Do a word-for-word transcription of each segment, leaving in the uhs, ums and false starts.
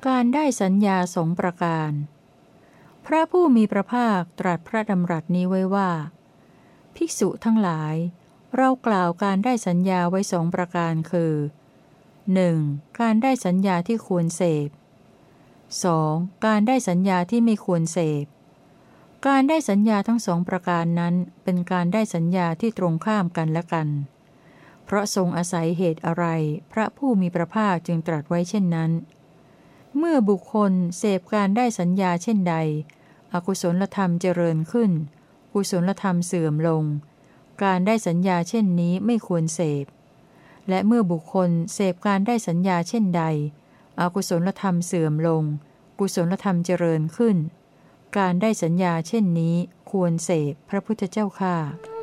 การได้สัญญาสองประการพระผู้มีพระภาคตรัสพระดำรัสนี้ไว้ว่าภิกษุทั้งหลายเรากล่าวการได้สัญญาไว้สองประการคือ หนึ่ง. การได้สัญญาที่ควรเสพ สอง. การได้สัญญาที่ไม่ควรเสพการได้สัญญาทั้งสองประการนั้นเป็นการได้สัญญาที่ตรงข้ามกันและกันเพราะทรงอาศัยเหตุอะไรพระผู้มีพระภาคจึงตรัสไว้เช่นนั้นเมื่อบุคคลเสพการได้สัญญาเช่นใดอกุศลธรรมเจริญขึ้นกุศลธรรมเสื่อมลงการได้สัญญาเช่นนี้ไม่ควรเสพและเมื่อบุคคลเสพการได้สัญญาเช่นใดอกุศลธรรมเสื่อมลงกุศลธรรมเจริญขึ้นการได้สัญญาเช่นนี้ควรเสพพระพุทธเจ้าข้า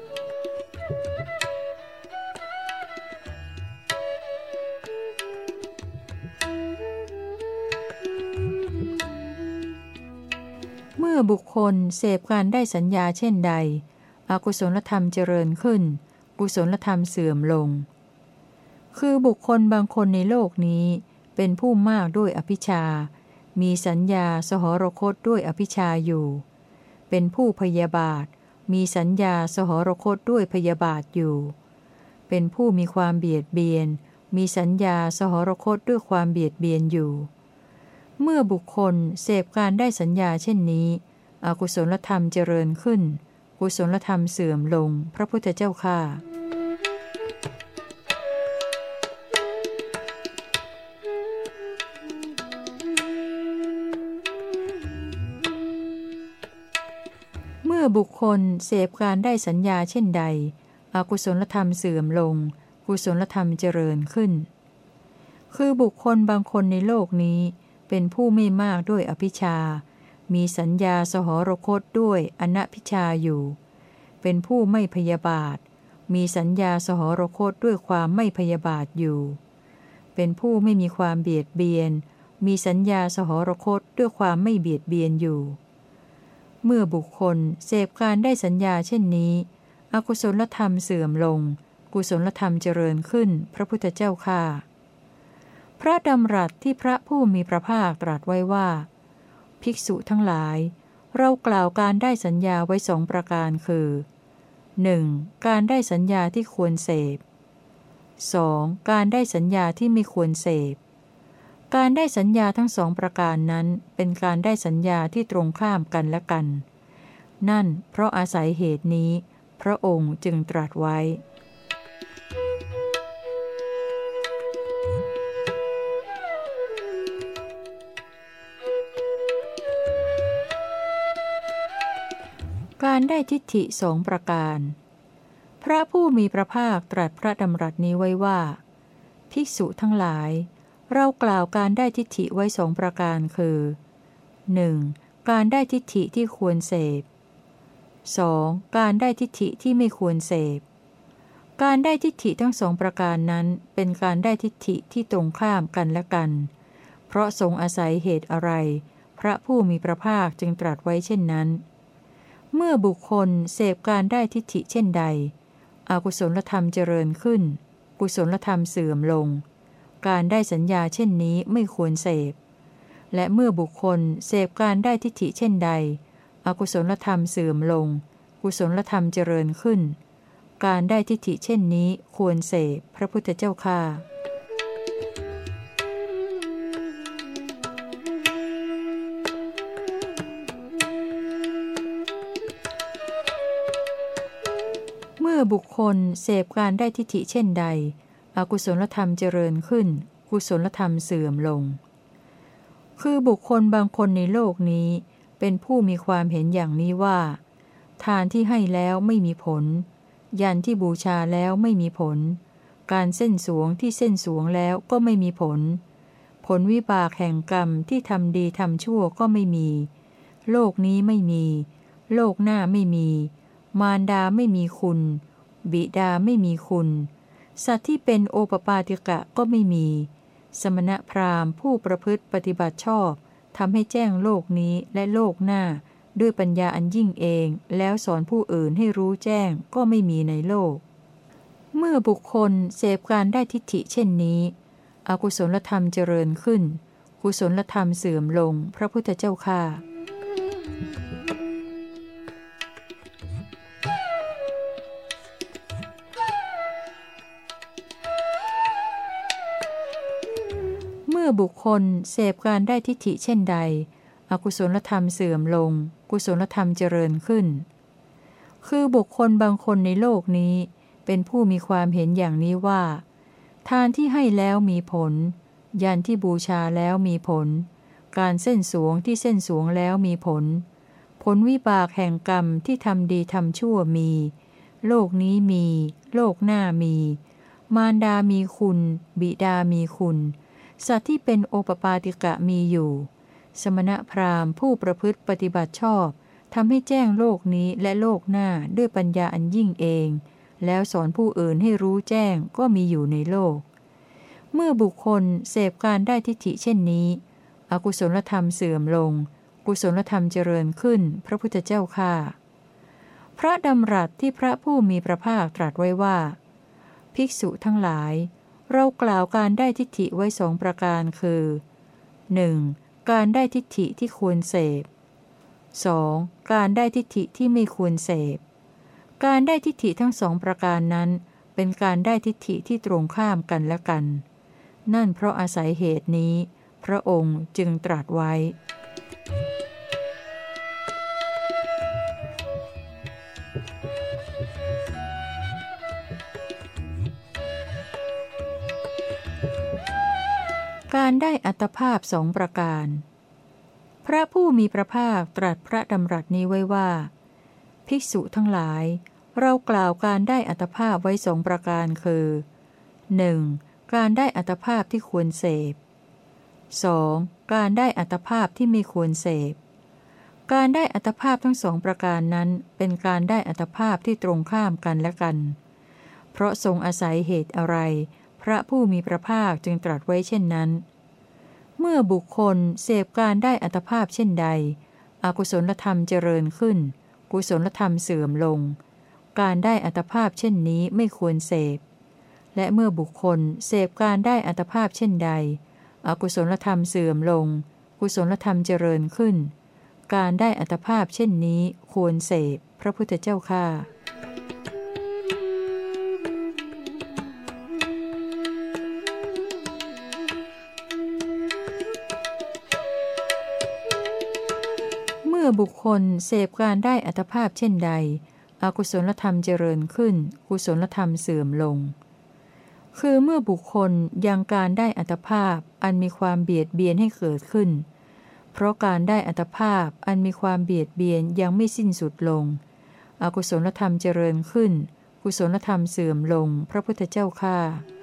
เมื่อบุคคลเสพการได้สัญญาเช่นใดอกุศลธรรมเจริญขึ้นกุศลธรรมเสื่อมลงคือบุคคลบางคนในโลกนี้เป็นผู้มากด้วยอภิชฌามีสัญญาสหรคตด้วยอภิชฌาอยู่เป็นผู้พยาบาทมีสัญญาสหรคตด้วยพยาบาทอยู่เป็นผู้มีความเบียดเบียนมีสัญญาสหรคตด้วยความเบียดเบียนอยู่เมื่อบุคคลเสพการได้สัญญาเช่นนี้อกุศลธรรมเจริญขึ้นกุศลธรรมเสื่อมลงพระพุทธเจ้าข้าเมื่อบุคคลเสพการได้สัญญาเช่นใดอกุศลธรรมเสื่อมลงกุศลธรรมเจริญขึ้นคือบุคคลบางคนในโลกนี้เป็นผู้ไม่มากด้วยอภิชฌามีสัญญาสหรคตด้วยอนัภิชฌาอยู่เป็นผู้ไม่พยาบาทมีสัญญาสหรคตด้วยความไม่พยาบาทอยู่เป็นผู้ไม่มีความเบียดเบียนมีสัญญาสหรคตด้วยความไม่เบียดเบียนอยู่เมื่อบุคคลเสพการได้สัญญาเช่นนี้อกุศลธรรมเสื่อมลงกุศลธรรมเจริญขึ้นพระพุทธเจ้าข้าพระดำรัสที่พระผู้มีพระภาคตรัสไว้ว่าภิกษุทั้งหลายเรากล่าวการได้สัญญาไว้สองประการคือ หนึ่ง. การได้สัญญาที่ควรเสพ สอง. การได้สัญญาที่ไม่ควรเสพการได้สัญญาทั้งสองประการนั้นเป็นการได้สัญญาที่ตรงข้ามกันและกันนั่นเพราะอาศัยเหตุนี้พระองค์จึงตรัสไว้การได้ทิฏฐิสองประการพระผู้มีพระภาคตรัสพระดำรัสนี้ไว้ว่าภิกษุทั้งหลายเรากล่าวการได้ทิฏฐิไว้สองประการคือ หนึ่ง. การได้ทิฏฐิที่ควรเสพ สอง. การได้ทิฏฐิที่ไม่ควรเสพการได้ทิฏฐิทั้งสองประการนั้นเป็นการได้ทิฏฐิที่ตรงข้ามกันและกันเพราะทรงอาศัยเหตุอะไรพระผู้มีพระภาคจึงตรัสไว้เช่นนั้นเมื่อบุคคลเสพการได้ทิฏฐิเช่นใดอกุศลธรรมเจริญขึ้นกุศลธรรมเสื่อมลงการได้สัญญาเช่นนี้ไม่ควรเสพและเมื่อบุคคลเสพการได้ทิฏฐิเช่นใดอกุศลธรรมเสื่อมลงกุศลธรรมเจริญขึ้นการได้ทิฏฐิเช่นนี้ควรเสพพระพุทธเจ้าข้าเมื่อบุคคลเสพการได้ทิฏฐิเช่นใดอกุศลธรรมเจริญขึ้นกุศลธรรมเสื่อมลงคือบุคคลบางคนในโลกนี้เป็นผู้มีความเห็นอย่างนี้ว่าทานที่ให้แล้วไม่มีผลยันที่บูชาแล้วไม่มีผลการเส้นสวงที่เส้นสวงแล้วก็ไม่มีผลผลวิบากแห่งกรรมที่ทำดีทำชั่วก็ไม่มีโลกนี้ไม่มีโลกหน้าไม่มีมารดาไม่มีคุณบิดาไม่มีคุณสัตว์ที่เป็นโอปปาติกะก็ไม่มีสมณพราหมณ์ผู้ประพฤติปฏิบัติชอบทำให้แจ้งโลกนี้และโลกหน้าด้วยปัญญาอันยิ่งเองแล้วสอนผู้อื่นให้รู้แจ้งก็ไม่มีในโลกเมื่อบุคคลเสพการได้ทิฏฐิเช่นนี้อกุศลธรรมเจริญขึ้นกุศลธรรมเสื่อมลงพระพุทธเจ้าข้าเมื่อบุคคลเสพการได้ทิฏฐิเช่นใดอกุศลธรรมเสื่อมลงกุศลธรรมเจริญขึ้นคือบุคคลบางคนในโลกนี้เป็นผู้มีความเห็นอย่างนี้ว่าทานที่ให้แล้วมีผลยันที่บูชาแล้วมีผลการเส้นสวงที่เส้นสวงแล้วมีผลผลวิบากแห่งกรรมที่ทำดีทำชั่วมีโลกนี้มีโลกหน้ามีมารดามีคุณบิดามีคุณสัตว์ที่เป็นโอปปาติกะมีอยู่สมณพราหมณ์ผู้ประพฤติปฏิบัติชอบทำให้แจ้งโลกนี้และโลกหน้าด้วยปัญญาอันยิ่งเองแล้วสอนผู้อื่นให้รู้แจ้งก็มีอยู่ในโลกเมื่อบุคคลเสพการได้ทิฏฐิเช่นนี้อกุศลธรรมเสื่อมลงกุศลธรรมเจริญขึ้นพระพุทธเจ้าข้าพระดำรัสที่พระผู้มีพระภาคตรัสไว้ว่าภิกษุทั้งหลายเรากล่าวการได้ทิฏฐิไว้สองประการคือ หนึ่ง. การได้ทิฏฐิที่ควรเสพ สอง. การได้ทิฏฐิที่ไม่ควรเสพการได้ทิฏฐิทั้งสองประการนั้นเป็นการได้ทิฏฐิที่ตรงข้ามกันและกันนั่นเพราะอาศัยเหตุนี้พระองค์จึงตรัสไว้การได้อัตภาพสองประการพระผู้มีพระภาคตรัสพระดำรัสนี้ไว้ว่าภิกษุทั้งหลายเรากล่าวการได้อัตภาพไว้สองประการคือ หนึ่ง. การได้อัตภาพที่ควรเสพ สอง. การได้อัตภาพที่ไม่ควรเสพการได้อัตภาพทั้งสองประการนั้นเป็นการได้อัตภาพที่ตรงข้ามกันและกันเพราะทรงอาศัยเหตุอะไรพระผู้มีพระภาคจึงตรัสไว้เช่นนั้นเมื่อบุคคลเสพการได้อัตภาพเช่นใดอกุศลธรรมเจริญขึ้นกุศลธรรมเสื่อมลงการได้อัตภาพเช่นนี้ไม่ควรเสพและเมื่อบุคคลเสพการได้อัตภาพเช่นใดอกุศลธรรมเสื่อมลงกุศลธรรมเจริญขึ้นการได้อัตภาพเช่นนี้ควรเสพพระพุทธเจ้าข้าเมื่อบุคคลเสพการได้อัตภาพเช่นใดอกุศลธรรมเจริญขึ้นกุศลธรรมเสื่อมลงคือเมื่อบุคคลยังการได้อัตภาพอันมีความเบียดเบียนให้เกิดขึ้นเพราะการได้อัตภาพอันมีความเบียดเบียนยังไม่สิ้นสุดลงอกุศลธรรมเจริญขึ้นกุศลธรรมเสื่อมลงพระพุทธเจ้าข้า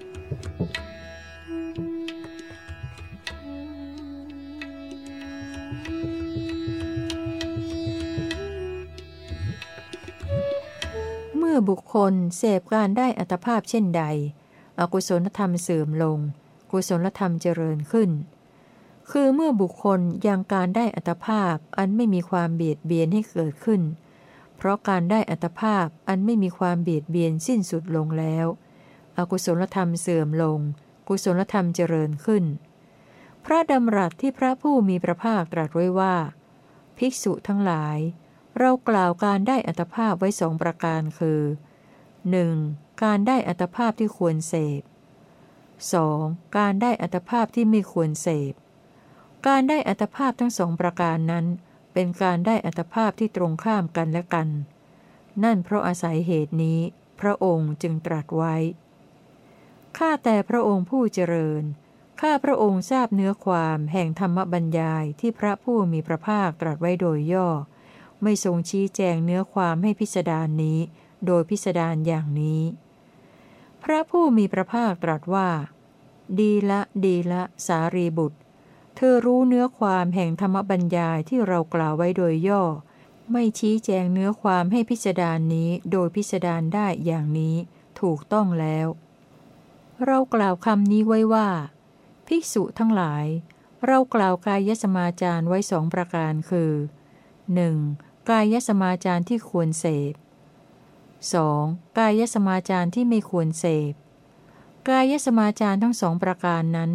เมื่อบุคคลเสพการได้อัตภาพเช่นใดอกุศลธรรมเสื่อมลงกุศลธรรมเจริญขึ้นคือเมื่อบุคคลยังการได้อัตภาพอันไม่มีความเบียดเบียนให้เกิดขึ้นเพราะการได้อัตภาพอันไม่มีความเบียดเบียนสิ้นสุดลงแล้วอกุศลธรรมเสื่อมลงกุศลธรรมเจริญขึ้นพระดำรัสที่พระผู้มีพระภาคตรัสไว้ว่าภิกษุทั้งหลายเรากล่าวการได้อัตภาพไว้สองประการคือ หนึ่ง. การได้อัตภาพที่ควรเสพ สอง. การได้อัตภาพที่ไม่ควรเสพการได้อัตภาพทั้งสองประการนั้นเป็นการได้อัตภาพที่ตรงข้ามกันและกันนั่นเพราะอาศัยเหตุนี้พระองค์จึงตรัสไว้ข้าแต่พระองค์ผู้เจริญข้าพระองค์ทราบเนื้อความแห่งธรรมบรรยายที่พระผู้มีพระภาคตรัสไว้โดยย่อไม่ทรงชี้แจงเนื้อความให้พิสดารนี้โดยพิสดารอย่างนี้พระผู้มีพระภาคตรัสว่าดีละดีละสารีบุตรเธอรู้เนื้อความแห่งธรรมบรรยายที่เรากล่าวไว้โดยย่อไม่ชี้แจงเนื้อความให้พิสดารนี้โดยพิสดารได้อย่างนี้ถูกต้องแล้วเรากล่าวคำนี้ไว้ว่าภิกษุทั้งหลายเรากล่าวกายสมาจารไว้สองประการคือ หนึ่ง. กายสมาจารที่ควรเสพ สอง. กายสมาจารที่ไม่ควรเสพกายสมาจารทั้งสองประการนั้น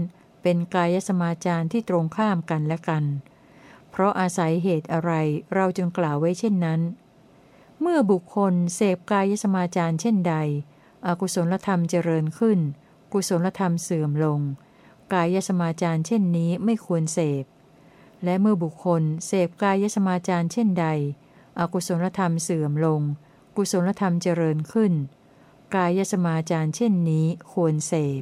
เป็นกายสมาจารที่ตรงข้ามกันและกันเพราะอาศัยเหตุอะไรเราจึงกล่าวไว้เช่นนั้นเมื่อบุคคลเสพกายสมาจารเช่นใดอกุศลธรรมเจริญขึ้นกุศลธรรมเสื่อมลงกายสมาจารเช่นนี้ไม่ควรเสพและเมื่อบุคคลเสพกายสมาจารเช่นใดอกุศลธรรมเสื่อมลงกุศลธรรมเจริญขึ้นกายสมาจารเช่นนี้ควรเสพ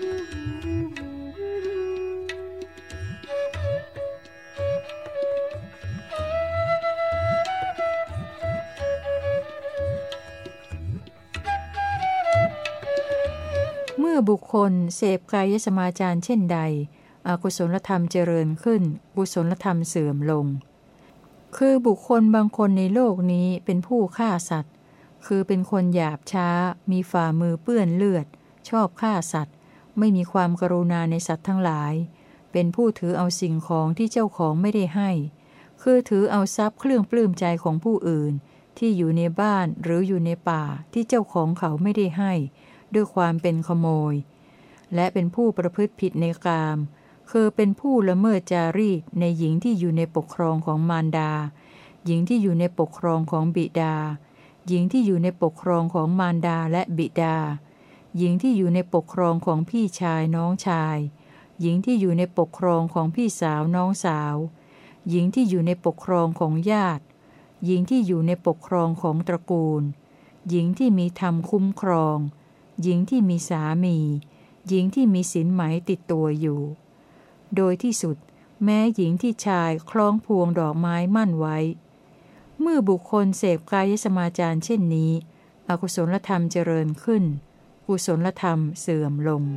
เมื่อบุคคลเสพกายสมาจารเช่นใดอกุศลธรรมเจริญขึ้นกุศลธรรมเสื่อมลงคือบุคคลบางคนในโลกนี้เป็นผู้ฆ่าสัตว์คือเป็นคนหยาบช้ามีฝ่ามือเปื้อนเลือดชอบฆ่าสัตว์ไม่มีความกรุณาในสัตว์ทั้งหลายเป็นผู้ถือเอาสิ่งของที่เจ้าของไม่ได้ให้คือถือเอาทรัพย์เครื่องปลื้มใจของผู้อื่นที่อยู่ในบ้านหรืออยู่ในป่าที่เจ้าของเขาไม่ได้ให้ด้วยความเป็นขโมยและเป็นผู้ประพฤติผิดในกามคือเป็นผู้ละเมิดจารีตในหญิงที่อยู่ในปกครองของมารดาหญิงที่อยู่ในปกครองของบิดาหญิงที่อยู่ในปกครองของมารดาและบิดาหญิงที่อยู่ในปกครองของพี่ชายน้องชายหญิงที่อยู่ในปกครองของพี่สาวน้องสาวหญิงที่อยู่ในปกครองของญาติหญิงที่อยู่ในปกครองของตระกูลหญิงที่มีธรรมคุ้มครองหญิงที่มีสามีหญิงที่มีสินไหมติดตัวอยู่โดยที่สุดแม้หญิงที่ชายคล้องพวงดอกไม้มั่นไว้เมื่อบุคคลเสพกายสมาจารเช่นนี้อกุศลธรรมเจริญขึ้นกุศลธรรมเสื่อมลง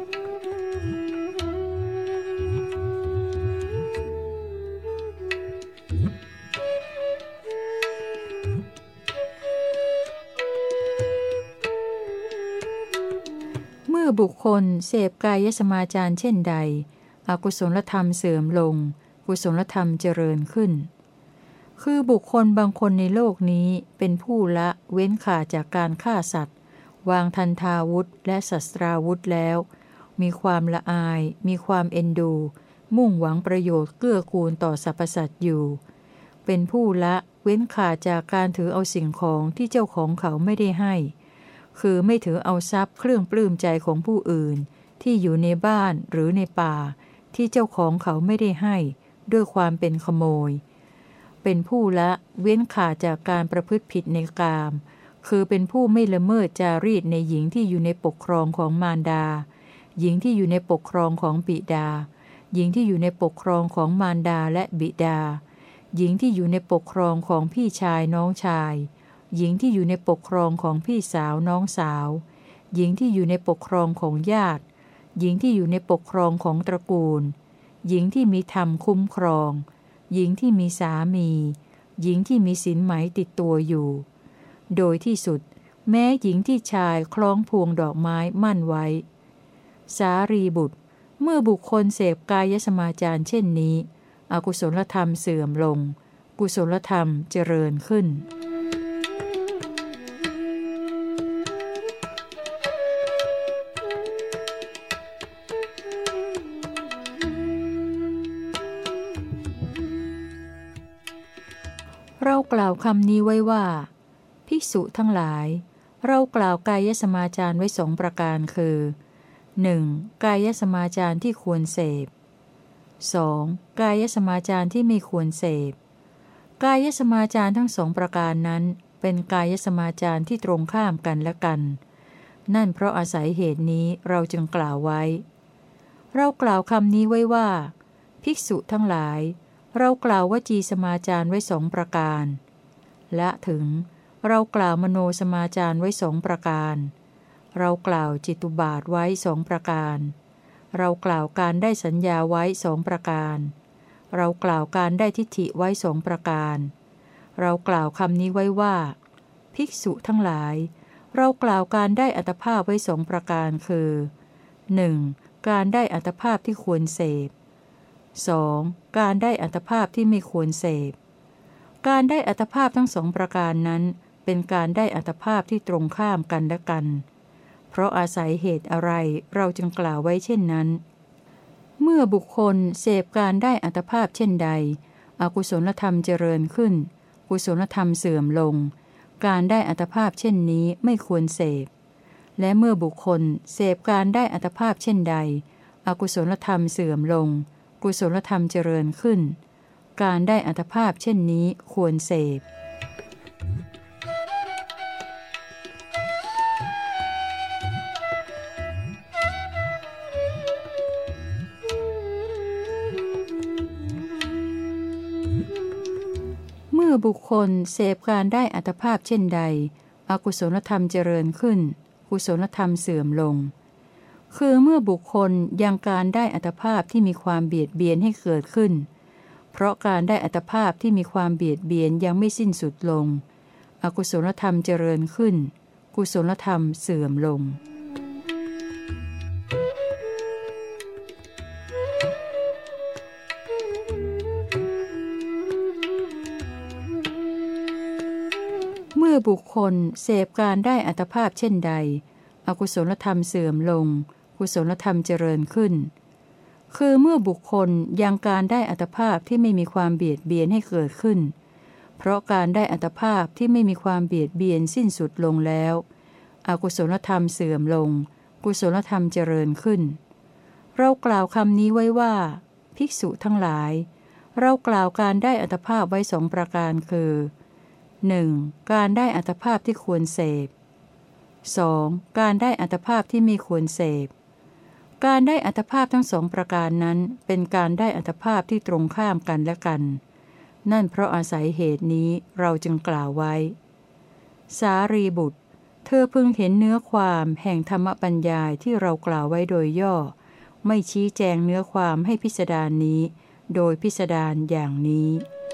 เมื่อบุคคลเสพกายสมาจารเช่นใดอกุศลธรรมเสื่อมลงกุศลธรรมเจริญขึ้นคือบุคคลบางคนในโลกนี้เป็นผู้ละเว้นขาดจากการฆ่าสัตว์วางทันทาวุธและศัสตราวุธแล้วมีความละอายมีความเอ็นดูมุ่งหวังประโยชน์เกื้อกูลต่อสรรพสัตว์อยู่เป็นผู้ละเว้นขาดจากการถือเอาสิ่งของที่เจ้าของเขาไม่ได้ให้คือไม่ถือเอาทรัพย์เครื่องปลื้มใจของผู้อื่นที่อยู่ในบ้านหรือในป่าที่เจ้าของเขาไม่ได้ให้ด้วยความเป็นขโมยเป็นผู้ละเว้นขาดจากการประพฤติผิดในกามคือเป็นผู้ไม่ละเมิดจารีตในหญิงที่อยู่ในปกครองของมารดาหญิงที่อยู่ในปกครองของบิดาหญิงที่อยู่ในปกครองของมารดาและบิดาหญิงที่อยู่ในปกครองของพี่ชายน้องชายหญิงที่อยู่ในปกครองของพี่สาวน้องสาวหญิงที่อยู่ในปกครองของญาติหญิงที่อยู่ในปกครองของตระกูลหญิงที่มีธรรมคุ้มครองหญิงที่มีสามีหญิงที่มีสินไหมติดตัวอยู่โดยที่สุดแม้หญิงที่ชายคล้องพวงดอกไม้มั่นไว้สารีบุตรเมื่อบุคคลเสพกายสมาจารเช่นนี้อกุศลธรรมเสื่อมลงกุศลธรรมเจริญขึ้นเรากล่าวคำนี้ไว้ว่าภิกษุทั้งหลายเรากล่าวกายสมาจารไว้สองประการคือ หนึ่ง. กายสมาจารที่ควรเสพ สอง. กายสมาจารที่ไม่ควรเสพกายสมาจารทั้งสองประการนั้นเป็นกายสมาจารที่ตรงข้ามกันและกันนั่นเพราะอาศัยเหตุนี้เราจึงกล่าวไว้เรากล่าวคำนี้ไว้ว่าภิกษุทั้งหลายเรากล่าววจีสมาจารไว้สองประการและถึงเรากล่าวมโนสมาจารไว้สองประการเรากล่าวจิตุบาทไว้สองประการเรากล่าวการได้สัญญาไว้สองประการเรากล่าวการได้ทิฏฐิไว้สองประการเรากล่าวคำนี้ไว้ว่าภิกษุทั้งหลายเรากล่าวการได้อัตภาพไว้สองประการคือ หนึ่ง. การได้อัตภาพที่ควรเสพ สอง. การได้อัตภาพที่ไม่ควรเสพการได้อัตภาพทั้งสองประการนั้นเป็นการได้อัตภาพที่ตรงข้ามกันและกันเพราะอาศัยเหตุอะไรเราจึงกล่าวไว้เช่นนั้นเมื่อบุคคลเสพการได้อัตภาพเช่นใดอกุศลธรรมเจริญขึ้นกุศลธรรมเสื่อมลงการได้อัตภาพเช่นนี้ไม่ควรเสพและเมื่อบุคคลเสพการได้อัตภาพเช่นใดอกุศลธรรมเสื่อมลงกุศลธรรมเจริญขึ้นการได้อัตภาพเช่นนี้ควรเสพเมื่อบุคคลเสพการได้อัตภาพเช่นใดอกุศลธรรมเจริญขึ้นกุศลธรรมเสื่อมลงคือเมื่อบุคคลยังการได้อัตภาพที่มีความเบียดเบียนให้เกิดขึ้นเพราะการได้อัตภาพที่มีความเบียดเบียนยังไม่สิ้นสุดลงอกุศลธรรมเจริญขึ้นกุศลธรรมเสื่อมลงเมื่อบุคคลเสพการได้อัตภาพเช่นใดอกุศลธรรมเสื่อมลงกุศลธรรมเจริญขึ้นคือเมื่อบุคคลยังการได้อัตภาพที่ไม่มีความเบียดเบียนให้เกิดขึ้นเพราะการได้อัตภาพที่ไม่มีความเบียดเบียนสิ้นสุดลงแล้วอกุศลธรรมเสื่อมลงกุศลธรรมเจริญขึ้นเรากล่าวคำนี้ไว้ว่าภิกษุทั้งหลายเรากล่าวการได้อัตภาพไว้สองประการคือ หนึ่ง. การได้อัตภาพที่ควรเสพ สอง. การได้อัตภาพที่ไม่ควรเสพการได้อัตภาพทั้งสองประการนั้นเป็นการได้อัตภาพที่ตรงข้ามกันและกันนั่นเพราะอาศัยเหตุนี้เราจึงกล่าวไว้สารีบุตรเธอพึงเห็นเนื้อความแห่งธรรมบรรยายที่เรากล่าวไว้โดยย่อไม่ชี้แจงเนื้อความให้พิสดารนี้โดยพิสดารอย่างนี้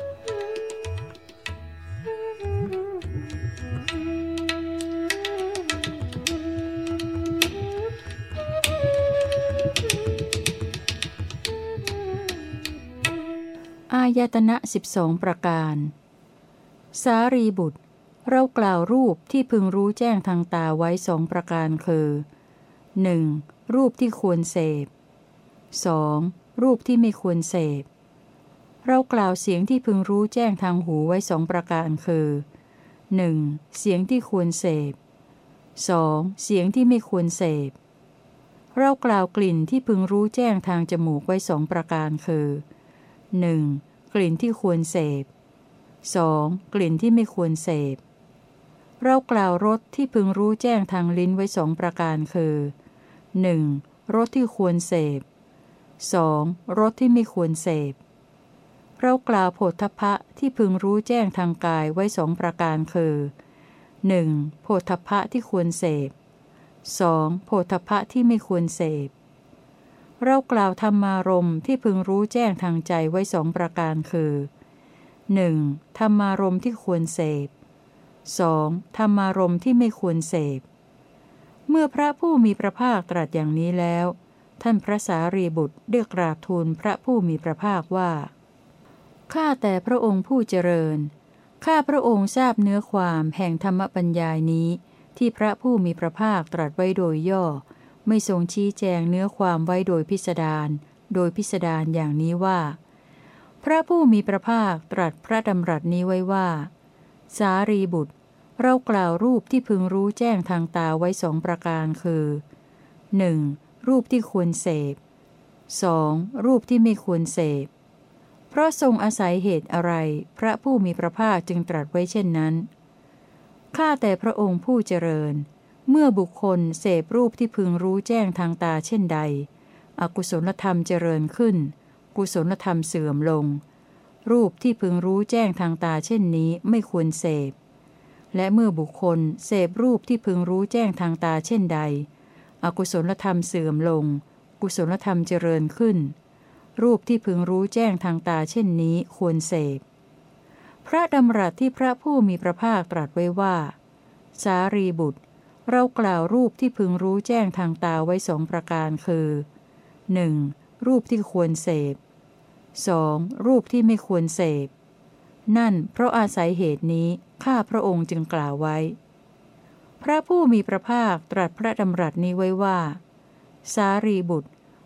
อายตนะสิบสองประการสารีบุตรเรากล่าวรูปที่พึงรู้แจ้งทางตาไว้สองประการคือ หนึ่ง. รูปที่ควรเสพ สอง. รูปที่ไม่ควรเสพเรากล่าวเสียงที่พึงรู้แจ้งทางหูไว้สองประการคือ หนึ่ง. เสียงที่ควรเสพ สอง. เสียงที่ไม่ควรเสพเรากล่าวกลิ่นที่พึงรู้แจ้งทางจมูกไว้สองประการคือ หนึ่ง. กลิ่นที่ควรเสพ สอง. กลิ่นที่ไม่ควรเสพเรากล่าวรสที่พึงรู้แจ้งทางลิ้นไว้สองประการคือ หนึ่ง. รสที่ควรเสพ สอง. รสที่ไม่ควรเสพเรากล่าวโผฏฐัพพะที่พึงรู้แจ้งทางกายไว้สองประการคือ หนึ่ง. โผฏฐัพพะที่ควรเสพ สอง. โผฏฐัพพะที่ไม่ควรเสพเรากล่าวธรรมารมณ์ที่พึงรู้แจ้งทางใจไว้สองประการคือ หนึ่ง. ธรรมารมณ์ที่ควรเสพ สอง. ธรรมารมณ์ที่ไม่ควรเสพเมื่อพระผู้มีพระภาคตรัสอย่างนี้แล้วท่านพระสารีบุตรได้กราบทูลพระผู้มีพระภาคว่าข้าแต่พระองค์ผู้เจริญข้าพระองค์ทราบเนื้อความแห่งธรรมบรรยายนี้ที่พระผู้มีพระภาคตรัสไว้โดยย่อไม่ทรงชี้แจงเนื้อความไว้โดยพิสดารโดยพิสดารอย่างนี้ว่าพระผู้มีพระภาคตรัสพระดำรัสนี้ไว้ว่าสารีบุตรเรากล่าวรูปที่พึงรู้แจ้งทางตาไว้สองประการคือ หนึ่ง. รูปที่ควรเสพ สอง. รูปที่ไม่ควรเสพเพราะทรงอาศัยเหตุอะไรพระผู้มีพระภาคจึงตรัสไว้เช่นนั้นข้าแต่พระองค์ผู้เจริญเมื่อบุคคลเสพรูปที่พึงรู้แจ้งทางตาเช่นใดอกุศลธรรมเจริญขึ้นกุศลธรรมเสื่อมลงรูปที่พึงรู้แจ้งทางตาเช่นนี้ไม่ควรเสพและเมื่อบุคคลเสพรูปที่พึงรู้แจ้งทางตาเช่นใดอกุศลธรรมเสื่อมลงกุศลธรรมเจริญขึ้นรูปที่พึงรู้แจ้งทางตาเช่นนี้ควรเสพพระดำรัสที่พระผู้มีพระภาคตรัสไว้ว่าสารีบุตรเรากล่าวรูปที่พึงรู้แจ้งทางตาไว้สองประการคือ หนึ่ง. รูปที่ควรเสพ สอง. รูปที่ไม่ควรเสพนั่นเพราะอาศัยเหตุนี้ข้าพระองค์จึงกล่าวไว้พระผู้มีพระภาคตรัสพระดำรัสนี้ไว้ว่าสารีบุตร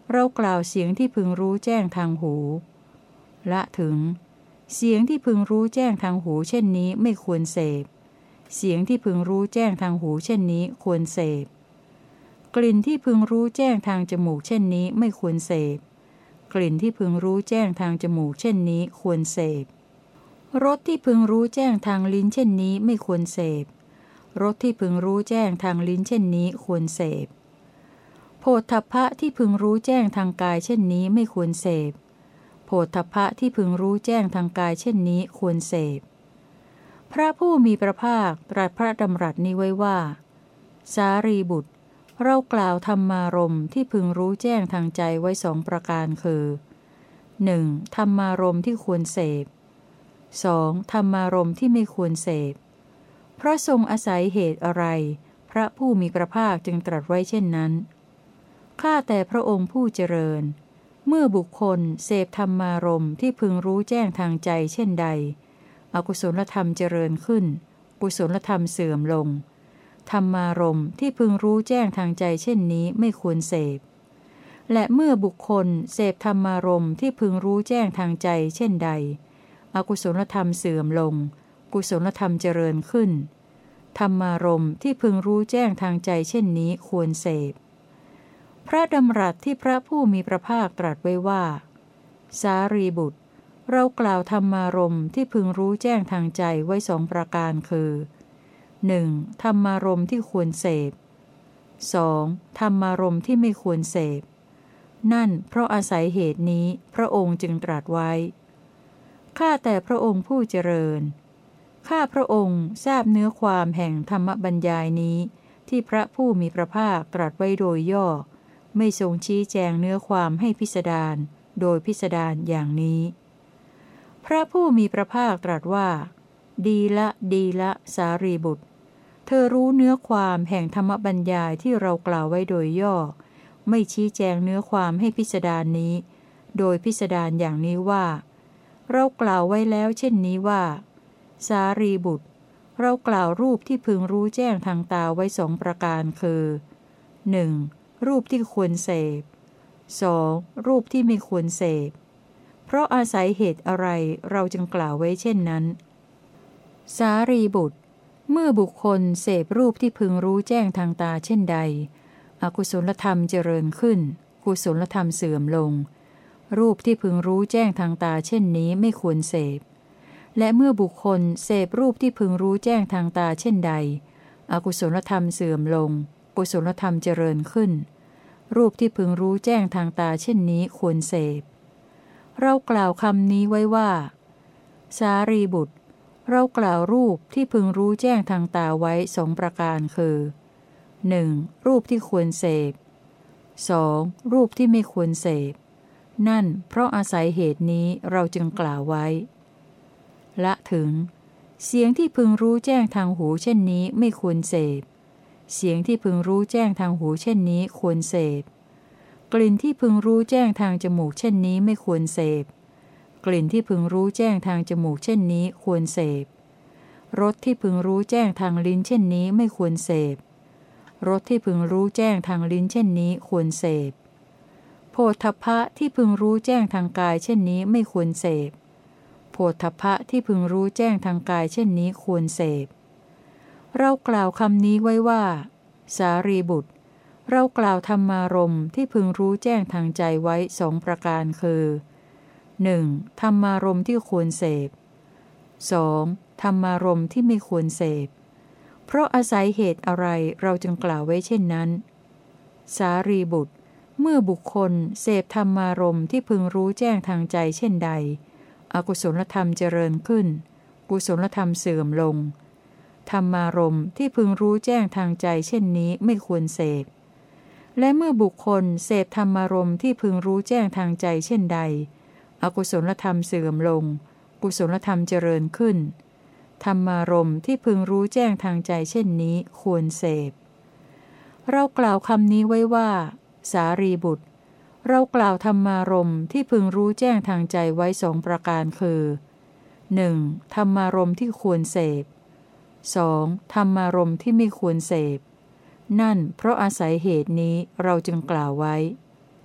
เรากล่าวเสียงที่พึงรู้แจ้งทางหูละถึงเสียงที่พึงรู้แจ้งทางหูเช่นนี้ไม่ควรเสพเสียงที่พึงรู้แจ้งทางหูเช่นนี้ควรเสพกลิ่นที่พึงรู้แจ้งทางจมูกเช่นนี้ไม่ควรเสพกลิ่นที่พึงรู้แจ้งทางจมูกเช่นนี้ควรเสพรสที่พึงรู้แจ้งทางลิ้นเช่นนี้ไม่ควรเสพรสที่พึงรู้แจ้งทางลิ้นเช่นนี้ควรเสพโผฏฐัพพะที่พึงรู้แจ้งทางกายเช่นนี้ไม่ควรเสพโผฏฐัพพะที่พึงรู้แจ้งทางกายเช่นนี้ควรเสพพระผู้มีพระภาคตรัสพระดำรัสนี้ไว้ว่าสารีบุตรเรากล่าวธรรมารมณ์ที่พึงรู้แจ้งทางใจไว้สองประการคือ หนึ่ง. ธรรมารมณ์ที่ควรเสพ สอง. ธรรมารมณ์ที่ไม่ควรเสพเพราะทรงอาศัยเหตุอะไรพระผู้มีพระภาคจึงตรัสไว้เช่นนั้นข้าแต่พระองค์ผู้เจริญเมื่อบุคคลเสพธรรมารมณ์ที่พึงรู้แจ้งทางใจเช่นใดอกุศลธรรมเจริญขึ้นกุศลธรรมเสื่อมลงธรรมารมณ์ที่พึงรู้แจ้งทางใจเช่นนี้ไม่ควรเสพและเมื่อบุคคลเสพธรรมารมณ์ที่พึงรู้แจ้งทางใจเช่นใดอกุศลธรรมเสื่อมลงกุศลธรรมเจริญขึ้นธรรมารมณ์ที่พึงรู้แจ้งทางใจเช่นนี้ควรเสพพระดำรัสที่พระผู้มีพระภาคตรัสไว้ว่าสารีบุตรเรากล่าวธรรมารมณ์ที่พึงรู้แจ้งทางใจไว้สองประการคือ หนึ่ง. ธรรมารมณ์ที่ควรเสพ สอง. ธรรมารมณ์ที่ไม่ควรเสพนั่นเพราะอาศัยเหตุนี้พระองค์จึงตรัสไว้ข้าแต่พระองค์ผู้เจริญข้าพระองค์ทราบเนื้อความแห่งธรรมบรรยายนี้ที่พระผู้มีพระภาคตรัสไว้โดยย่อไม่ทรงชี้แจงเนื้อความให้พิสดารโดยพิสดารอย่างนี้พระผู้มีพระภาคตรัสว่าดีละดีละสารีบุตรเธอรู้เนื้อความแห่งธรรมบรรยายที่เรากล่าวไว้โดยย่อไม่ชี้แจงเนื้อความให้พิสดารนี้โดยพิสดารอย่างนี้ว่าเรากล่าวไว้แล้วเช่นนี้ว่าสารีบุตรเรากล่าวรูปที่พึงรู้แจ้งทางตาไว้สองประการคือ หนึ่ง. รูปที่ควรเสพ สอง. รูปที่ไม่ควรเสพเพราะอาศัยเหตุอะไรเราจึงกล่าวไว้เช่นนั้นสารีบุตรเมื่อบุคคลเสพรูปที่พึงรู้แจ้งทางตาเช่นใดอกุศลธรรมเจริญขึ้นกุศลธรรมเสื่อมลงรูปที่พึงรู้แจ้งทางตาเช่นนี้ไม่ควรเสพและเมื่อบุคคลเสพรูปที่พึงรู้แจ้งทางตาเช่นใดอกุศลธรรมเสื่อมลงกุศลธรรมเจริญขึ้นรูปที่พึงรู้แจ้งทางตาเช่นนี้ควรเสพเรากล่าวคำนี้ไว้ว่าสารีบุตรเรากล่าวรูปที่พึงรู้แจ้งทางตาไว้สองประการคือ หนึ่ง. รูปที่ควรเสพ สอง. รูปที่ไม่ควรเสพนั่นเพราะอาศัยเหตุนี้เราจึงกล่าวไว้ละถึงเสียงที่พึงรู้แจ้งทางหูเช่นนี้ไม่ควรเสพเสียงที่พึงรู้แจ้งทางหูเช่นนี้ควรเสพกลิ่นที่พึงรู้แจ้งทางจมูกเช่นนี้ไม่ควรเสพกลิ่นที่พึงรู้แจ้งทางจมูกเช่นนี้ควรเสพรสที่พึงรู้แจ้งทางลิ้นเช่นนี้ไม่ควรเสพรสที่พึงรู้แจ้งทางลิ้นเช่นนี้ควรเสพโผฏฐัพพะที่พึงรู้แจ้งทางกายเช่นนี้ไม่ควรเสพโผฏฐัพพะที่พึงรู้แจ้งทางกายเช่นนี้ควรเสพเรากล่าวคำนี้ไว้ว่าสารีบุตรเรากล่าวธรรมารมณ์ที่พึงรู้แจ้งทางใจไว้สองประการคือ หนึ่ง. ธรรมารมณ์ที่ควรเสพ สอง. ธรรมารมณ์ที่ไม่ควรเสพเพราะอาศัยเหตุอะไรเราจึงกล่าวไว้เช่นนั้นสารีบุตรเมื่อบุคคลเสพธรรมารมณ์ที่พึงรู้แจ้งทางใจเช่นใดอกุศลธรรมเจริญขึ้นกุศลธรรมเสื่อมลงธรรมารมณ์ที่พึงรู้แจ้งทางใจเช่นนี้ไม่ควรเสพและเมื่อบุคคลเสพธรรมารมณ์ที่พึงรู้แจ้งทางใจเช่นใดอกุศลธรรมเสื่อมลงกุศลธรรมเจริญขึ้นธรรมารมณ์ที่พึงรู้แจ้งทางใจเช่นนี้ควรเสพเรากล่าวคำนี้ไว้ว่าสารีบุตรเรากล่าวธรรมารมณ์ที่พึงรู้แจ้งทางใจไว้สองประการคือ หนึ่ง. ธรรมารมณ์ที่ควรเสพ สอง. ธรรมารมณ์ที่ไม่ควรเสพนั่นเพราะอาศัยเหตุนี้เราจึงกล่าวไว้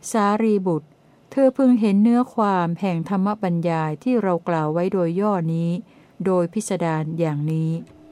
สารีบุตรเธอพึงเห็นเนื้อความแห่งธรรมบรรยายที่เรากล่าวไว้โดยย่อนี้โดยพิสดารอย่างนี้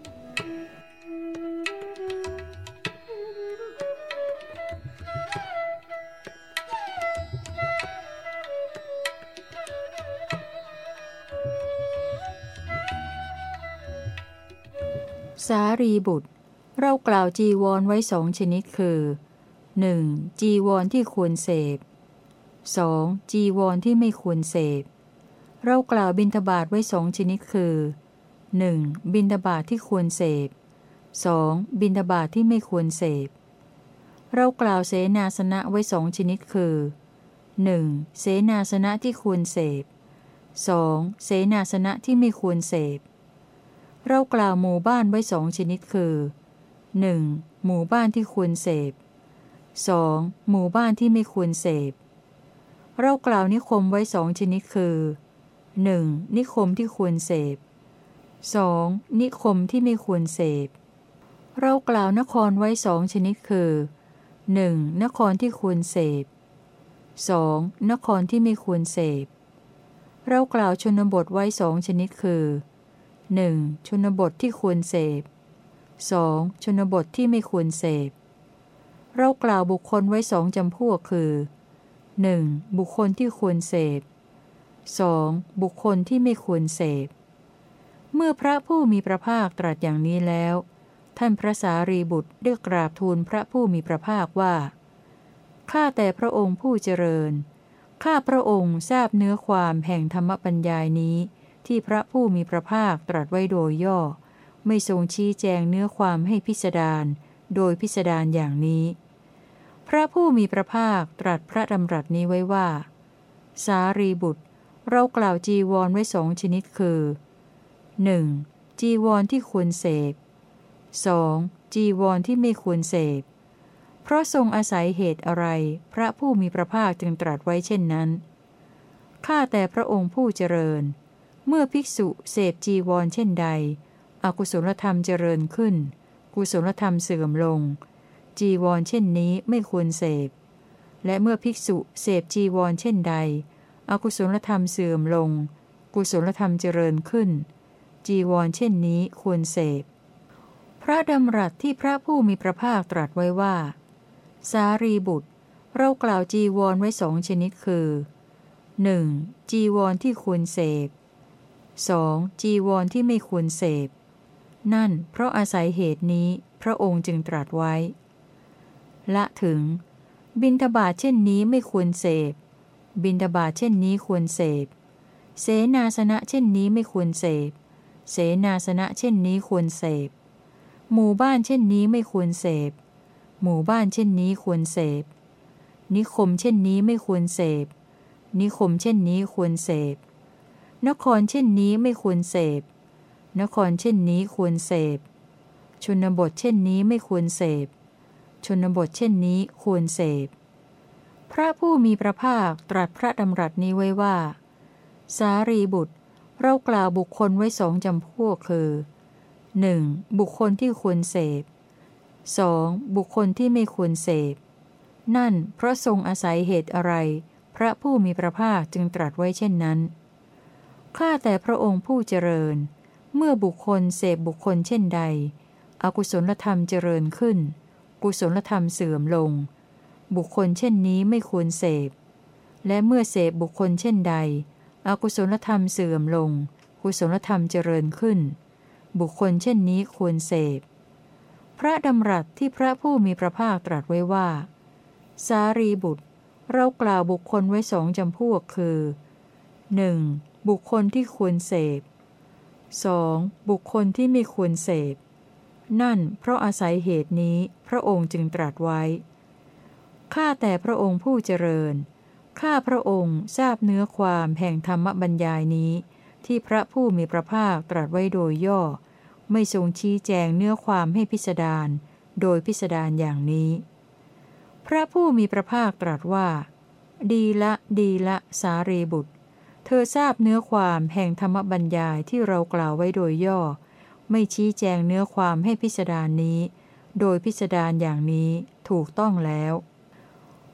สารีบุตรเรากล่าวจีวรไว้สองชนิดคือ หนึ่ง. จีวรที่ควรเสพ สอง. จีวรที่ไม่ควรเสพเรากล่าวบิณฑบาตไว้สองชนิดคือ หนึ่ง. บิณฑบาตที่ควรเสพ สอง. บิณฑบาตที่ไม่ควรเสพเรากล่าวเสนาสนะไว้สองชนิดคือ หนึ่ง. เสนาสนะที่ควรเสพ สอง. เสนาสนะที่ไม่ควรเสพเรากล่าวหมู่บ้านไว้สองชนิดคือ หนึ่ง. หมู่บ้านที่ควรเสพ สอง. หมู่บ้านที่ไม่ควรเสพเรากล่าวนิคมไว้สองชนิดคือ หนึ่ง. นิคมที่ควรเสพ สอง. นิคมที่ไม่ควรเสพเรากล่าวนครไว้สองชนิดคือ หนึ่ง. นครที่ควรเสพ สอง. นครที่ไม่ควรเสพเรากล่าวชนบทไว้สองชนิดคือ หนึ่ง. ชนบทที่ควรเสพ สอง. ชนบทที่ไม่ควรเสพเรากล่าวบุคคลไว้สองจำพวกคือ หนึ่ง. บุคคลที่ควรเสพ สอง. บุคคลที่ไม่ควรเสพเมื่อพระผู้มีพระภาคตรัสอย่างนี้แล้วท่านพระสารีบุตรได้กราบทูลพระผู้มีพระภาคว่าข้าแต่พระองค์ผู้เจริญข้าพระองค์ทราบเนื้อความแห่งธรรมบรรยายนี้ที่พระผู้มีพระภาคตรัสไว้โดยย่อไม่ทรงชี้แจงเนื้อความให้พิสดารโดยพิสดารอย่างนี้พระผู้มีพระภาคตรัสพระดำรัสนี้ไว้ว่าสารีบุตรเรากล่าวจีวรไว้สองชนิดคือ หนึ่ง. จีวรที่ควรเสพ สอง. จีวรที่ไม่ควรเสพเพราะทรงอาศัยเหตุอะไรพระผู้มีพระภาคจึงตรัสไว้เช่นนั้นข้าแต่พระองค์ผู้เจริญเมื่อภิกษุเสพจีวรเช่นใดอกุศลธรรมเจริญขึ้นกุศลธรรมเสื่อมลงจีวรเช่นนี้ไม่ควรเสพและเมื่อภิกษุเสพจีวรเช่นใดอกุศลธรรมเสื่อมลงกุศลธรรมเจริญขึ้นจีวรเช่นนี้ควรเสพพระดำรัสที่พระผู้มีพระภาคตรัสไว้ว่าสารีบุตรเรากล่าวจีวรไว้สองชนิดคือ หนึ่ง. จีวรที่ควรเสพ สอง. จีวรที่ไม่ควรเสพนั่นเพราะอาศัยเหตุนี้พระองค์จึงตรัสไว้ละถึงบิณฑบาตเช่นนี้ไม่ควรเสพบิณฑบาตเช่นนี้ควรเสพเสนาสนะเช่นนี้ไม่ควรเสพเสนาสนะเช่นนี้ควรเสพหมู่บ้านเช่นนี้ไม่ควรเสพหมู่บ้านเช่นนี้ควรเสพนิคมเช่นนี้ไม่ควรเสพนิคมเช่นนี้ควรเสพนครเช่นนี้ไม่ควรเสพนครเช่นนี้ควรเสพชนบทเช่นนี้ไม่ควรเสพชนบทเช่นนี้ควรเสพพระผู้มีพระภาคตรัสพระดำรัสนี้ไว้ว่าสารีบุตรเรากล่าวบุคคลไว้สองจำพวกคือ หนึ่ง. บุคคลที่ควรเสพ สอง. บุคคลที่ไม่ควรเสพนั่นเพราะทรงอาศัยเหตุอะไรพระผู้มีพระภาคจึงตรัสไว้เช่นนั้นข้าแต่พระองค์ผู้เจริญเมื่อบุคคลเสพบุคคลเช่นใดอกุศลธรรมเจริญขึ้นกุศลธรรมเสื่อมลงบุคคลเช่นนี้ไม่ควรเสพและเมื่อเสพบุคคลเช่นใดอกุศลธรรมเสื่อมลงกุศลธรรมเจริญขึ้นบุคคลเช่นนี้ควรเสพพระดำรัสที่พระผู้มีพระภาคตรัสไว้ว่าสารีบุตรเรากล่าวบุคคลไว้สองจำพวกคือ หนึ่ง. บุคคลที่ควรเสพ สอง. บุคคลที่ไม่ควรเสพนั่นเพราะอาศัยเหตุนี้พระองค์จึงตรัสไว้ข้าแต่พระองค์ผู้เจริญข้าพระองค์ทราบเนื้อความแห่งธรรมบรรยายนี้ที่พระผู้มีพระภาคตรัสไว้โดยย่อไม่ทรงชี้แจงเนื้อความให้พิสดารโดยพิสดารอย่างนี้พระผู้มีพระภาคตรัสว่าดีละดีละสารีบุตรเธอทราบเนื้อความแห่งธรรมบรรยายที่เรากล่าวไว้โดยย่อไม่ชี้แจงเนื้อความให้พิสดารนี้โดยพิสดารอย่างนี้ถูกต้องแล้ว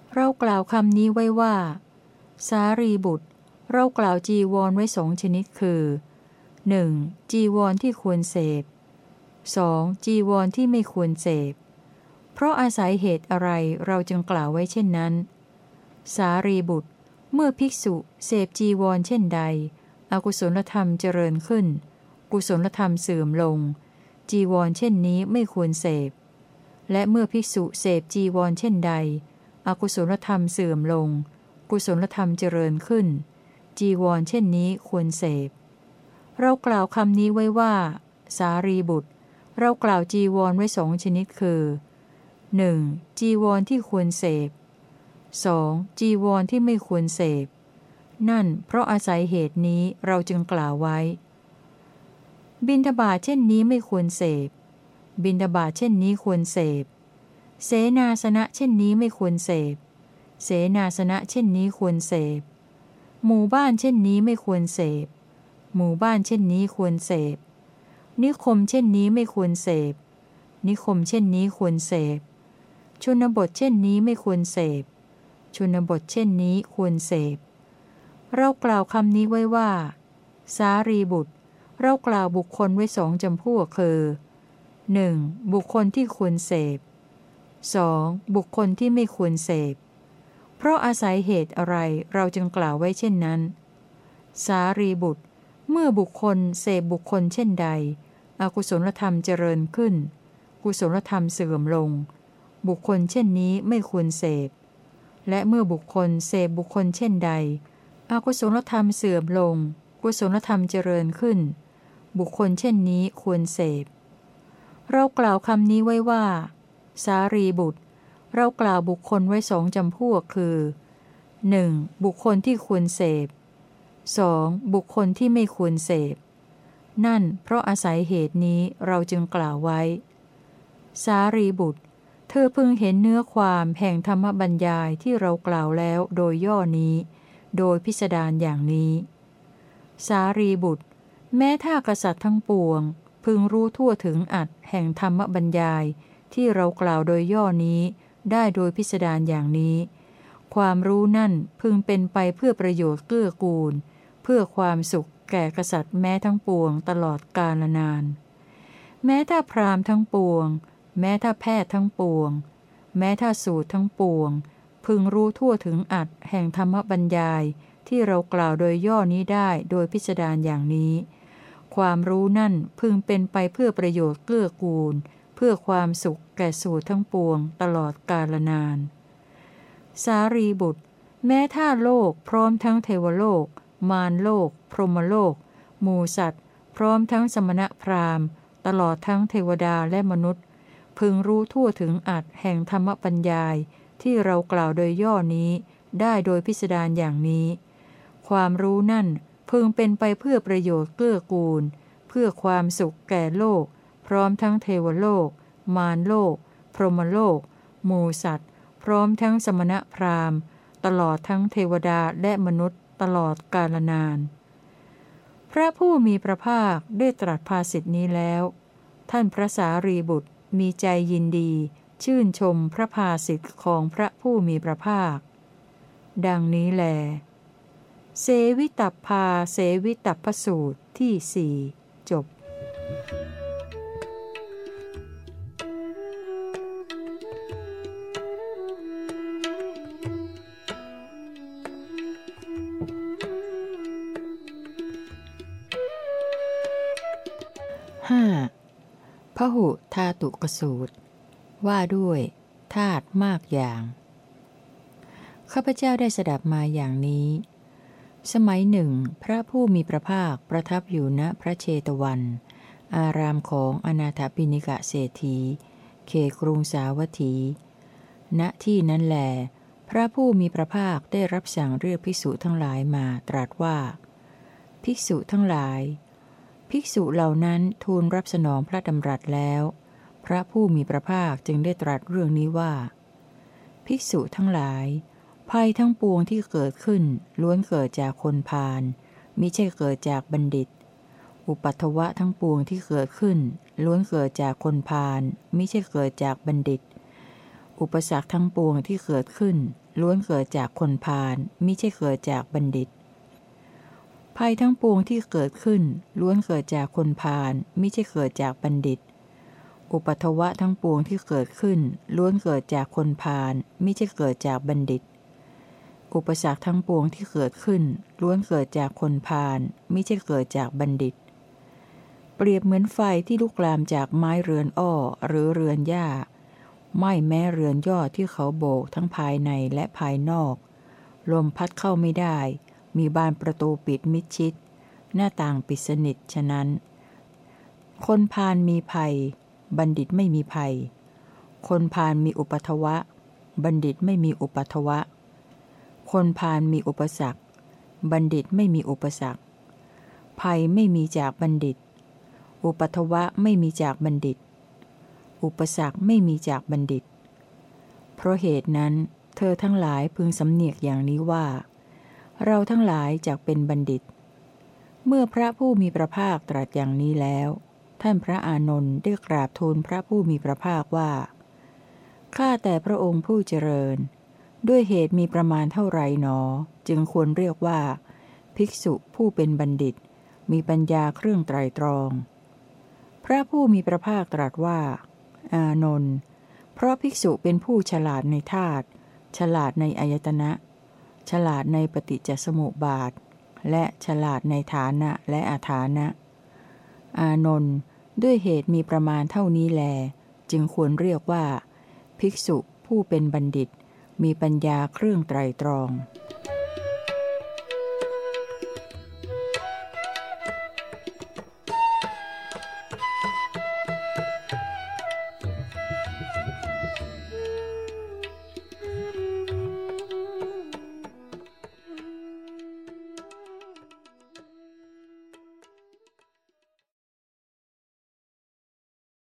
เรากล่าวคำนี้ไว้ว่าสารีบุตรเรากล่าวจีวรไว้สองชนิดคือ หนึ่ง. จีวรที่ควรเสพ สอง. จีวรที่ไม่ควรเสพเพราะอาศัยเหตุอะไรเราจึงกล่าวไว้เช่นนั้นสารีบุตรเมื่อภิกษุเสพจีวรเช่นใดอกุศลธรรมเจริญขึ้นกุศลธรรมเสื่อมลงจีวรเช่นนี้ไม่ควรเสพและเมื่อภิกษุเสพจีวรเช่นใดอกุศลธรรมเสื่อมลงกุศลธรรมเจริญขึ้นจีวรเช่นนี้ควรเสพเรากล่าวคำนี้ไว้ว่าสารีบุตรเรากล่าวจีวรไว้สองชนิดคือ หนึ่ง. จีวรที่ควรเสพ สอง. จีวรที่ไม่ควรเสพนั่นเพราะอาศัยเหตุนี้เราจึงกล่าวไว้บิณฑบาตเช่นนี้ไม่ควรเสพบิณฑบาตเช่นนี้ควรเสพเสนาสนะเช่นนี้ไม่ควรเสพเสนาสนะเช่นนี้ควรเสพหมู่บ้านเช่นนี้ไม่ควรเสพหมู่บ้านเช่นนี้ควรเสพนิคมเช่นนี้ไม่ควรเสพนิคมเช่นนี้ควรเสพชนบทเช่นนี้ไม่ควรเสพชนบทเช่นนี้ควรเสพเรากล่าวคำนี้ไว้ว่าสารีบุตรเรากล่าวบุคคลไว้สองจำพวกคือ หนึ่ง. บุคคลที่ควรเสพ สอง. บุคคลที่ไม่ควรเสพเพราะอาศัยเหตุอะไรเราจึงกล่าวไว้เช่นนั้นสารีบุตรเมื่อบุคคลเสพบุคคลเช่นใดอกุศลธรรมเจริญขึ้นกุศลธรรมเสื่อมลงบุคคลเช่นนี้ไม่ควรเสพและเมื่อบุคคลเสพบุคคลเช่นใดอกุศลธรรมเสื่อมลงกุศลธรรมเจริญขึ้นบุคคลเช่นนี้ควรเสพเรากล่าวคำนี้ไว้ว่าสารีบุตรเรากล่าวบุคคลไว้สองจำพวกคือ หนึ่ง. บุคคลที่ควรเสพ สอง. บุคคลที่ไม่ควรเสพนั่นเพราะอาศัยเหตุนี้เราจึงกล่าวไว้สารีบุตรเธอพึงเห็นเนื้อความแห่งธรรมบรรยายที่เรากล่าวแล้วโดยย่อนี้โดยพิสดารอย่างนี้สารีบุตรแม้ถ้ากษัตริย์ทั้งปวงพึงรู้ทั่วถึงอัตแห่งธรรมบรรยายที่เรากล่าวโดยย่อนี้ได้โดยพิสดารอย่างนี้ความรู้นั่นพึงเป็นไปเพื่อประโยชน์เกื้อกูลเพื่อความสุขแก่กษัตริย์แม้ทั้งปวงตลอดกาลนานแม้ถ้าพราหมณ์ทั้งปวงแม้ถ้าแพทย์ทั้งปวงแม้ถ้าสูตรทั้งปวงพึงรู้ทั่วถึงอัตแห่งธรรมบรรยายที่เรากล่าวโดยย่อนี้ได้โดยพิสดารอย่างนี้ความรู้นั่นพึงเป็นไปเพื่อประโยชน์เกื้อกูลเพื่อความสุขแก่สูตรทั้งปวงตลอดกาลนานสารีบุตรแม้ถ้าโลกพร้อมทั้งเทวโลกมารโลกพรหมโลกหมู่สัตว์พร้อมทั้งสมณพราหมณ์ตลอดทั้งเทวดาและมนุษย์พึงรู้ทั่วถึงอัตแห่งธรรมปัญญายที่เรากล่าวโดยย่อนี้ได้โดยพิสดารอย่างนี้ความรู้นั่นพึงเป็นไปเพื่อประโยชน์เกื้อกูลเพื่อความสุขแก่โลกพร้อมทั้งเทวโลกมารโลกพรหมโลกหมู่สัตว์พร้อมทั้งสมณพราหมณ์ตลอดทั้งเทวดาและมนุษย์ตลอดกาลนานพระผู้มีพระภาคได้ตรัสภาษิตนี้แล้วท่านพระสารีบุตรมีใจยินดีชื่นชมพระภาษิตของพระผู้มีพระภาคดังนี้แลเสวิตัพพาเสวิตัพพสูตรที่สี่จบห้าพหุธาตุกสูตรว่าด้วยธาตุมากอย่างข้าพเจ้าได้สดับมาอย่างนี้สมัยหนึ่งพระผู้มีพระภาคประทับอยู่ณพระเชตวันอารามของอนาถปิณกเศรษฐีเขตกรุงสาวัตถีณที่นั้นแลพระผู้มีพระภาคได้รับสั่งเรียกภิกษุทั้งหลายมาตรัสว่าภิกษุทั้งหลายภิกษุเหล่านั้นทูลรับสนองพระดำรัสแล้วพระผู้มีพระภาคจึงได้ตรัสเรื่องนี้ว่าภิกษุทั้งหลายภัยทั้งปวงที่เกิดขึ้นล้วนเกิดจากคนพาลมิใช่เกิดจากบัณฑิตอุปัฏฐวะทั้งปวงที่เกิดขึ้นล้วนเกิดจากคนพาลมิใช่เกิดจากบัณฑิตอุปสรรคทั้งปวงที่เกิดขึ้นล้วนเกิดจากคนพาลมิใช่เกิดจากบัณฑิตภัยทั้งปวงที่เกิดขึ้นล้วนเกิดจากคนพาลมิใช่เกิดจากบัณฑิตอุปัทวะทั้งปวงที่เกิดขึ้นล้วนเกิดจากคนพาลมิใช่เกิดจากบัณฑิตอุปสรรคทั้งปวงที่เกิดขึ้นล้วนเกิดจากคนพาลมิใช่เกิดจากบัณฑิตเปรียบเหมือนไฟที่ลุกลามจากไม้เรือนอ้อหรือเรือนหญ้าไหม้แม้เรือนยอดที่เขาโบกทั้งภายในและภายนอกลมพัดเข้าไม่ได้มีบานประตูปิดมิดชิดหน้าต่างปิดสนิทฉะนั้นคนพาลมีภัยบัณฑิตไม่มีภัยคนพาลมีอุปัทวะบัณฑิตไม่มีอุปัทวะคนพาลมีอุปสรรคบัณฑิตไม่มีอุปสรรคภัยไม่มีจากบัณฑิตอุปัทวะไม่มีจากบัณฑิตอุปสรรคไม่มีจากบัณฑิตเพราะเหตุนั้นเธอทั้งหลายพึงสำเนียกอย่างนี้ว่าเราทั้งหลายจักเป็นบัณฑิตเมื่อพระผู้มีพระภาคตรัสอย่างนี้แล้วท่านพระอานนท์ได้กราบทูลพระผู้มีพระภาคว่าข้าแต่พระองค์ผู้เจริญด้วยเหตุมีประมาณเท่าไรหนอจึงควรเรียกว่าภิกษุผู้เป็นบัณฑิตมีปัญญาเครื่องไตรตรองพระผู้มีพระภาคตรัสว่าอานนท์เพราะภิกษุเป็นผู้ฉลาดในธาตุฉลาดในอายตนะฉลาดในปฏิจจสมุปบาทและฉลาดในฐานะและอาฐานะอานนท์ด้วยเหตุมีประมาณเท่านี้แลจึงควรเรียกว่าภิกษุผู้เป็นบัณฑิตมีปัญญาเครื่องไตรตรอง